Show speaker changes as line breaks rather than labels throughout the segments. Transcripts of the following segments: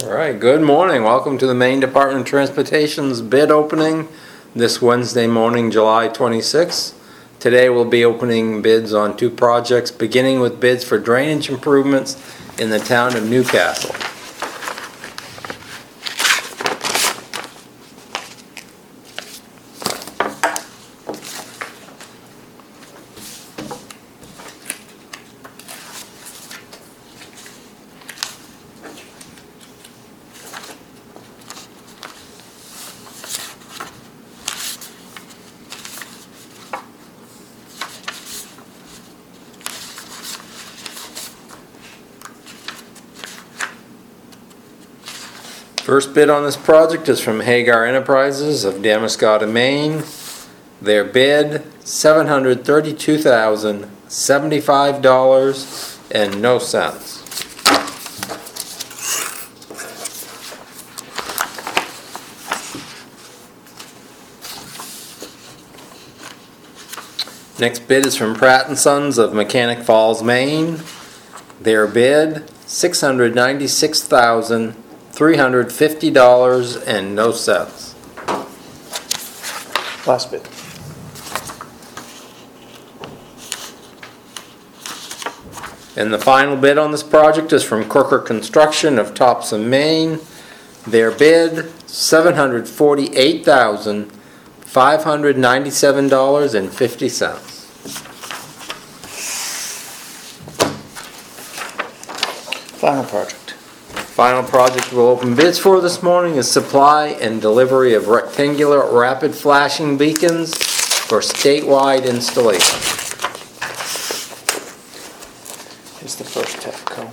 All right, good morning. Welcome to the Maine Department of Transportation's bid opening this Wednesday morning, July 26th. Today we'll be opening bids on two projects, beginning with bids for drainage improvements in the town of Newcastle. First bid on this project is from Hagar Enterprises of Damariscotta, Maine. Their bid, $732,075 and no cents. Next bid is from Pratt & Sons of Mechanic Falls, Maine. Their bid, $696,350 and no cents.
Last bid.
And the final bid on this project is from Crooker Construction of Topsom, Maine. Their bid, $748,597.50.
Final project.
Final project we'll open bids for this morning is supply and delivery of rectangular rapid flashing beacons for statewide installation.
Here's the first TAPCO.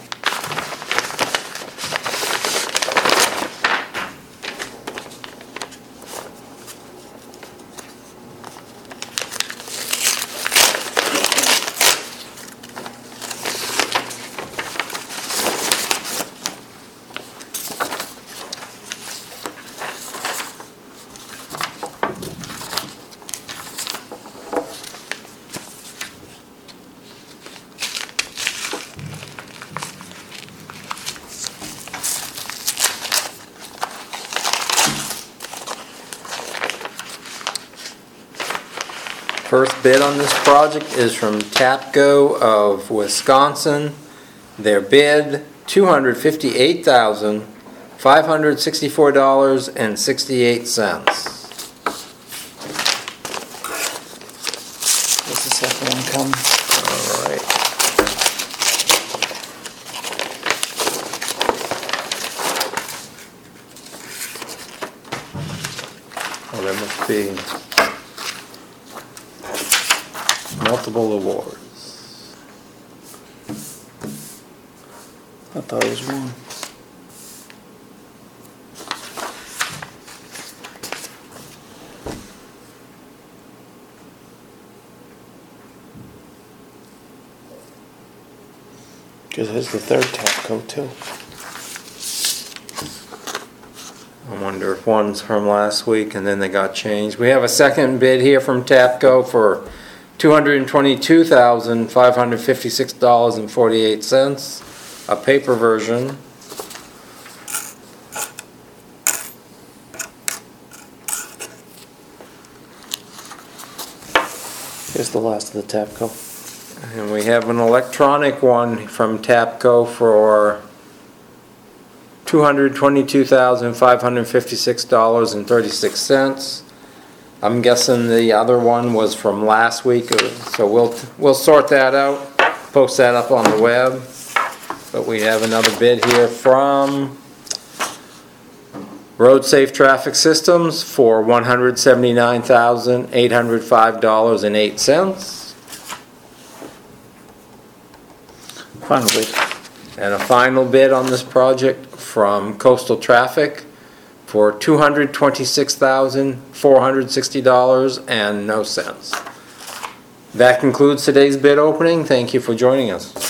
First bid on this project is from TAPCO of Wisconsin. Their bid, $258,564.68.
Does the second one come?
All right. Oh, there must be multiple awards.
I thought it was one. Because here's the third TAPCO too.
I wonder if one's from last week and then they got changed. We have a second bid here from TAPCO for $222,556.48, a paper version.
Here's the last of the TAPCO.
And we have an electronic one from TAPCO for $222,556.36. I'm guessing the other one was from last week, so we'll sort that out, post that up on the web. But we have another bid here from Road Safe Traffic Systems for $179,805.08.
Final bid.
And a final bid on this project from Coastal Traffic for $226,460 and no cents. That concludes today's bid opening. Thank you for joining us.